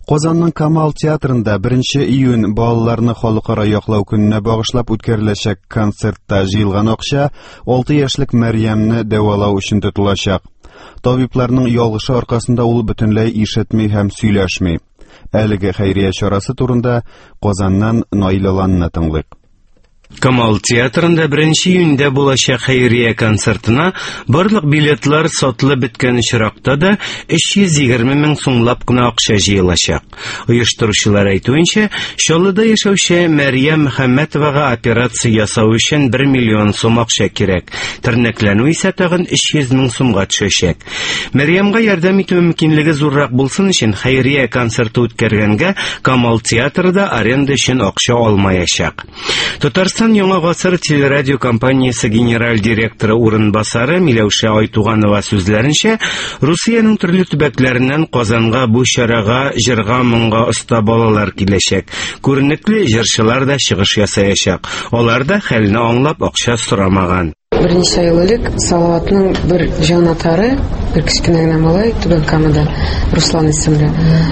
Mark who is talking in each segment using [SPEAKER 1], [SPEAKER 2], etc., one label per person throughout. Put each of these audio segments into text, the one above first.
[SPEAKER 1] Qozonning Kamal teatrында 1 iyun балаларны халыкара яклау көненә багышлап үткәреләчәк концертта җыелган акча 6 яшьлек Мәрьямне дәвалау өчен тотылачак. Табибларның ялгышы аркасында ул бөтенләй ишетми һәм сөйләшми. Әлеге хәйрия чарасы турында Qozonнан Наилаланны тыңлыйк.
[SPEAKER 2] Камал театрында 1 июньдә булачак хәйрия концертына барлык билетлар сатылып беткән чиракта да 320 мең сумлап кына акча җыелачак. Оештыручылар әйтүенчә, Чаллыда яшәүче Мәрьям Мөхәммәтовага операция ясау өчен 1 миллион сум акча кирәк. Тернәкләнү исә тагын 300 мең сумга төшәчәк. Мәрьямга ярдәм итү мөмкинлеге зуррак булсын өчен хәйрия концерты үткәргәнгә Камал театрында аренда өчен акча алмаячак. Татарстан Яңа гасыр телерадио компаниясе генераль директоры урынбасары Миләүшә Айтуганова сүзләренчә, Русиянең төрле төбәкләреннән Казанга бу чарага җырга моңга оста балалар киләчәк. Күренекле җырчылар да чыгыш ясаячак. Алар да хәлне аңлап акча сорамаган.
[SPEAKER 3] Берничә ел элек Салаватның бер җанатары, бер кечкенә генә малай Түбән Камада, Руслан исемле.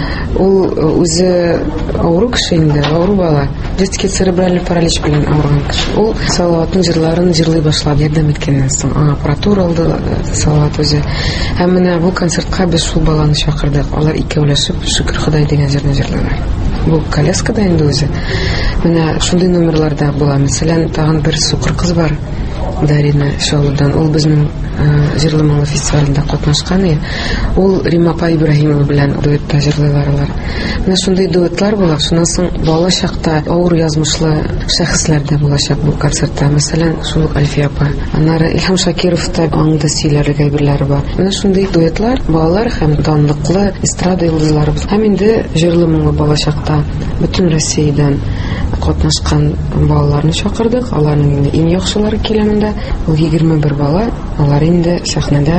[SPEAKER 3] Ул үзе авыру кеше инде, авыру бала. Детский церебральный паралич белән авырган кеше. Ул Салаватның җырларын җырлый башлады, ярдәм иткәннән соң. Аппаратура алды Салават үзе. Һәм менә бу концертка без шул баланы чакырдык. Алар икәүләшеп Шөкер Ходай дигән җырны җырлыйлар. Бу коляскада инде үзе. Менә шундый номерларда була. Мәсәлән, тагын бер сукыр кыз бар. Дарина Шалудан. Ул безнең җырлымалы фестивалендә катнашкан. Ул Римапа Ибраһимова белән дуэтта җырлыйлар алар. Менә шундый дуэтлар була. Шуннан соң бала чакта авыр язмышлы шәхесләр дә булачак бу концертта. Мәсәлән, шул Альфия апа. Аннары Илһам Шакиров та аңда сөйләрлек әйберләре бар. Менә шундый дуэтлар балалар һәм данлыклы эстрада йолдызлары. Һәм инде җырлымалы бала чакта бөтен Россиядән катнашкан балаларны чакырдык. Аларның иң яхшылары киләмендә. Ул 21 бала. Алар инде сәхнәдә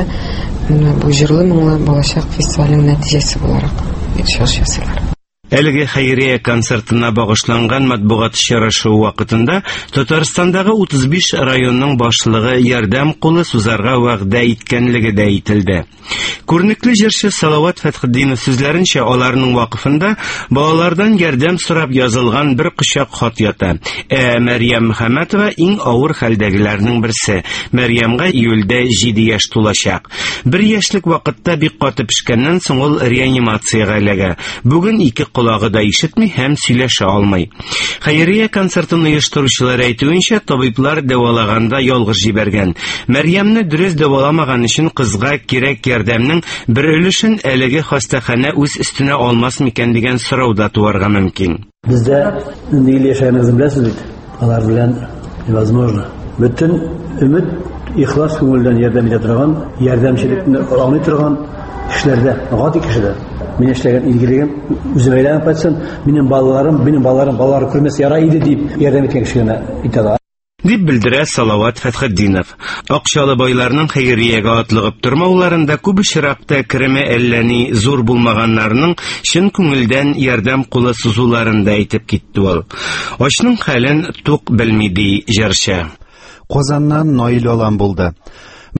[SPEAKER 3] бу җырлы моңлы балачак фестивалінің нәтиҗәсе буларак чыгыш ясыйлар.
[SPEAKER 2] Әлеге хәйрия концертына багышланган матбугат очрашу вакытында Татарстандагы 35 районның башлыгы ярдәм кулы сузарга вәгъдә иткәнлеге дә әйтелде. Күренекле җырчы Салават Фәтхетдинов сүзләренчә, аларның вакыфында балалардан ярдәм сорап язылган бер кочак хат ята. Мәрьям Мөхәммәтова иң авыр хәлдәгеләрнең берсе. Мәрьямга июльдә 7 яшь тулачак. 1 яшьлек вакытта бик каты пешкәннән соң ул реанимациягә эләгә. Бүген 2 колагы да ишетми һәм сөйләшә алмый. Хәйрия концертын оештыручылар әйтүенчә, табиблар дәвалаганда ялгыш җибәргән. Мәрьямне дөрес дәваламаган өчен кызга кирәк ярдәмнең бер өлешен әлеге хастаханә үз өстенә алмас микән дигән сорау да туарга мөмкин.
[SPEAKER 4] Бездә нигә яшәгәнебезне беләсез бит. Алар белән невозможно. Бөтен өмет, ихлас күңелдән ярдәм итә торган, ярдәмчелекне аңлый торган кешеләрдә, гади кешеләр. Мин эшләгән илгилегем үземә әйләнеп кайтсын, минем балаларым күрмәс ярай иде дип ярдәм иткән кешегә итәләр.
[SPEAKER 2] Дип белдерә Салават Фәтхетдинов. Акчалы байларның хәйриягә атлыгып тормауларында күп очракта кереме әллә ни зур булмаганнарның чын күңелдән ярдәм кулы сузуларын да әйтеп китте ул. Ачның хәлен тук белми ди җырчы.
[SPEAKER 1] Qozondan Nailolon булды.